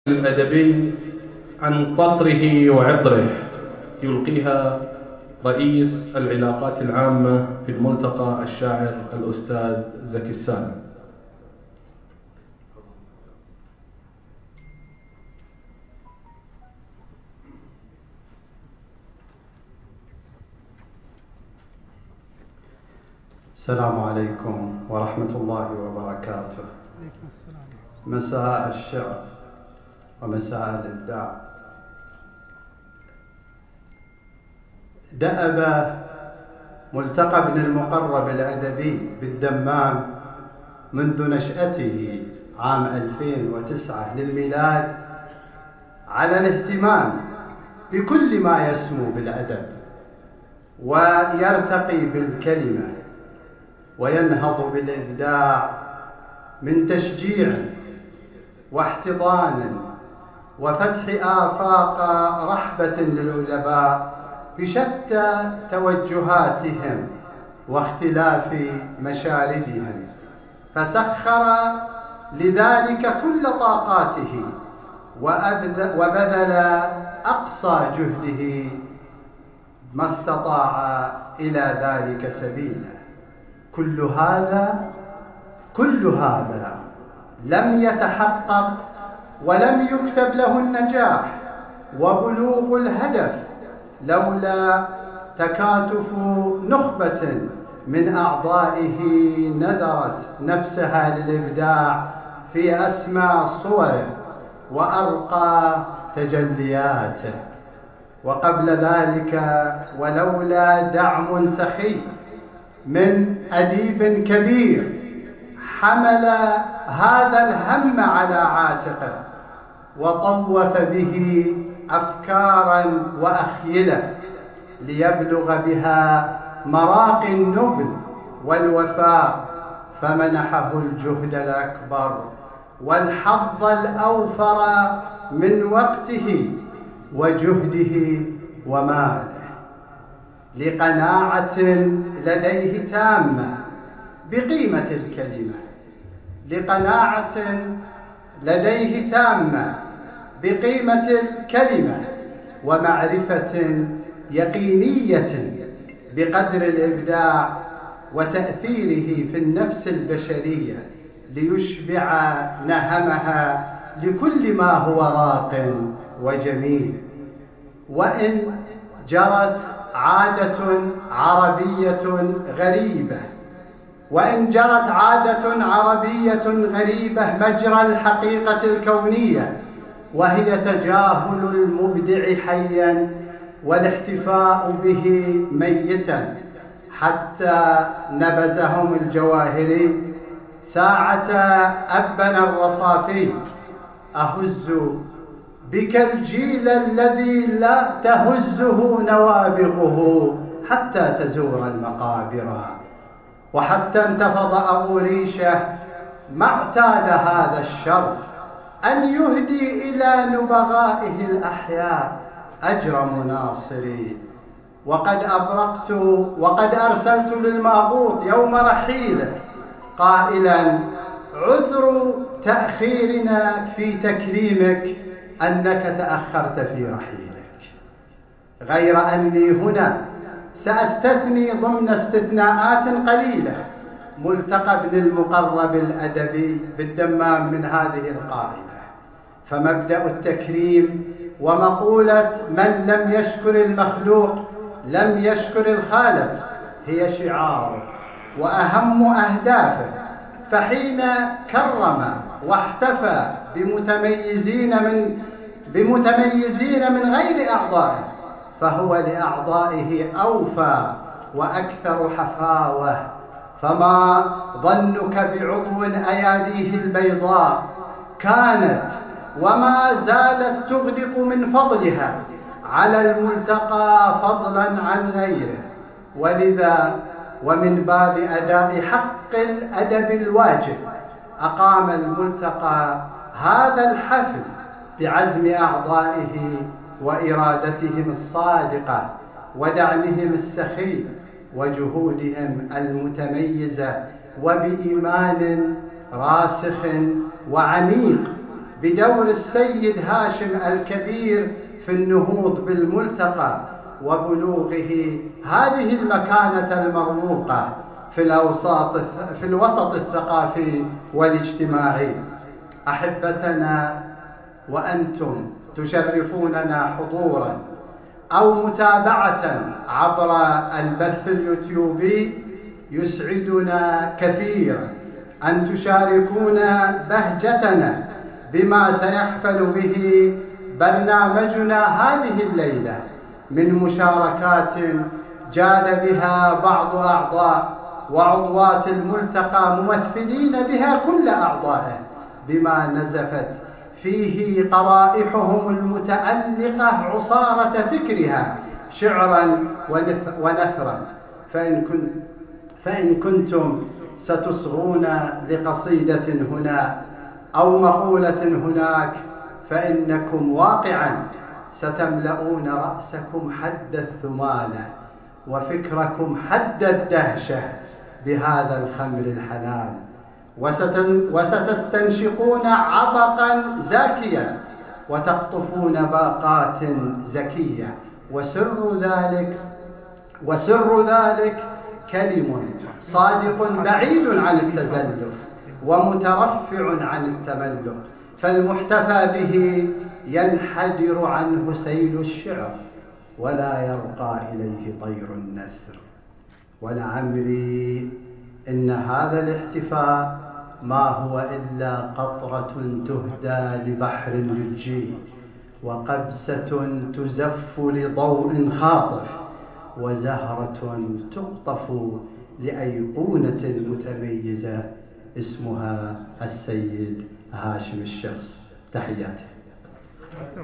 الأدبي عن قطره وعطره يلقيها رئيس العلاقات العامة في الملتقى الشاعر الأستاذ زكي السالم. السلام عليكم ورحمة الله وبركاته. مساء الشعر ومساء الإبداع. دأب ملتقى ابن المقرب الأدبي بالدمام منذ نشأته عام 2009 للميلاد على الاهتمام بكل ما يسمو بالأدب ويرتقي بالكلمة وينهض بالإبداع من تشجيع واحتضان وفتح آفاق رحبة للأدباء بشتى توجهاتهم واختلاف مشاردهم، فسخر لذلك كل طاقاته وبذل أقصى جهده ما استطاع إلى ذلك سبيلا. كل هذا لم يتحقق ولم يكتب له النجاح وبلوغ الهدف لولا تكاتف نخبة من أعضائه نذرت نفسها للإبداع في أسمى صوره وأرقى تجلياته. وقبل ذلك ولولا دعم سخي من أديب كبير حمل هذا الهم على عاتقه وطوف به أفكارا وأخيلة ليبلغ بها مراقي النبل والوفاء، فمنحه الجهد الأكبر والحظ الأوفر من وقته وجهده وماله، لقناعة لديه تامة بقيمة الكلمة، لقناعة لديه تامة بقيمة الكلمة ومعرفة يقينية بقدر الإبداع وتأثيره في النفس البشرية ليشبع نهمها لكل ما هو راق وجميل. وإن جرت عادة عربية غريبة مجرى الحقيقة الكونية، وهي تجاهل المبدع حيا والاحتفاء به ميتا، حتى نبذهم الجواهري ساعة أبنا الرصافي: أهز بك الجيل الذي لا تهزه نوابغه حتى تزور المقابر. وحتى انتفض أبو ريشة ما اعتاد هذا الشر أن يهدي إلى نبغائه الأحياء أجر مناصري. وقد أرسلت للماغوط يوم رحيله قائلا: عذر تأخيرنا في تكريمك أنك تأخرت في رحيلك، غير أني هنا سأستثني ضمن استثناءات قليلة ملتقى ابن المقرب الأدبي بالدمام من هذه القاعدة. فمبدأ التكريم ومقولة من لم يشكر المخلوق لم يشكر الخالق هي شعاره وأهم أهدافه، فحين كرم واحتفى بمتميزين من غير أعضائه فهو لأعضائه أوفى وأكثر حفاوة. فما ظنك بعضو أياديه البيضاء كانت وما زالت تغدق من فضلها على الملتقى فضلا عن غيره. ولذا ومن باب أداء حق الأدب الواجب أقام الملتقى هذا الحفل بعزم أعضائه وإرادتهم الصادقة ودعمهم السخي وجهودهم المتميزة، وبإيمان راسخ وعميق بدور السيد هاشم الكبير في النهوض بالملتقى وبلوغه هذه المكانة المرموقة في الوسط الثقافي والاجتماعي. أحبتنا، وأنتم تشرفوننا حضورا أو متابعة عبر البث اليوتيوبي، يسعدنا كثيرا أن تشاركونا بهجتنا بما سيحفل به برنامجنا هذه الليلة من مشاركات جاد بها بعض أعضاء وعضوات الملتقى ممثلين بها كل أعضائه، بما نزفت فيه قرائحهم المتألقة عصارة فكرها شعرا ونثرا. فإن كنتم ستصغون لقصيدة هنا أو مقولة هناك، فإنكم واقعا ستملؤون رأسكم حد الثمالة وفكركم حد الدهشة بهذا الخمر الحلال، وستستنشقون عبقا زاكيا وتقطفون باقات زكية، وسر ذلك كلم صادق بعيد عن التزلف ومترفع عن التملق، فالمحتفى به ينحدر عنه سيل الشعر ولا يرقى إليه طير النثر. ولعمري إن هذا الاحتفاء ما هو إلا قطرة تهدى لبحر لجي، وقبسة تزف لضوء خاطف، وزهرة تقطف لأيقونة متميزة اسمها السيد هاشم الشخص. تحياتي.